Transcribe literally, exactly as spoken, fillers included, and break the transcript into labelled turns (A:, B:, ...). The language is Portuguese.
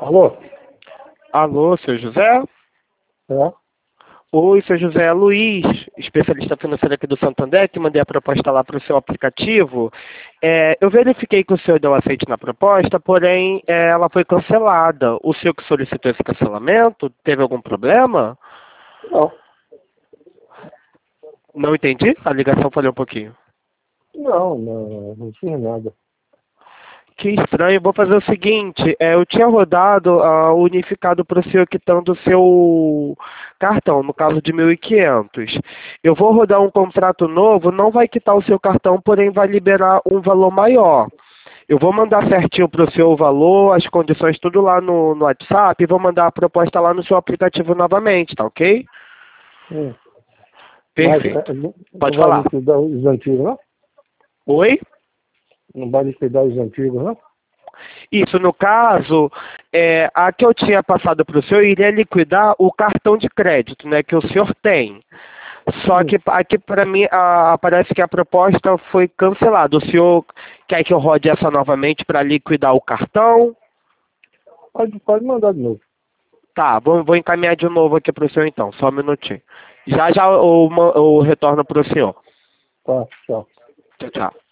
A: Alô?
B: Alô, seu José?
A: É?
B: Oi, seu José, é Luiz, especialista financeiro aqui do Santander, que mandei a proposta lá para o seu aplicativo. É, eu verifiquei que o senhor deu aceite na proposta, porém é, ela foi cancelada. O senhor que solicitou esse cancelamento, teve algum problema?
A: Não.
B: Não entendi? A ligação falhou um pouquinho.
A: Não, não, não fiz nada.
B: Que estranho, vou fazer o seguinte, é, eu tinha rodado a unificado para o senhor quitando o seu cartão, no caso de mil e quinhentos. Eu vou rodar um contrato novo, não vai quitar o seu cartão, porém vai liberar um valor maior. Eu vou mandar certinho para o seu valor, as condições tudo lá no, no WhatsApp e vou mandar a proposta lá no seu aplicativo novamente, tá ok?
A: Hum. Mas
B: Perfeito.
A: é, não, não
B: Pode
A: vai
B: falar.
A: liquidar os antigos, não?
B: Oi?
A: Não vai liquidar os antigos, não?
B: Isso, no caso, é, a que eu tinha passado para o senhor iria liquidar o cartão de crédito, né, que o senhor tem. Só
A: Hum.
B: que aqui para mim a, parece que a proposta foi cancelada. O senhor quer que eu rode essa novamente para liquidar o cartão?
A: Pode, pode mandar de novo.
B: Tá, vou, vou encaminhar de novo aqui para o senhor então, só um minutinho. Já já eu, eu retorno para o senhor.
A: Tá, tchau.
B: Tchau, tchau.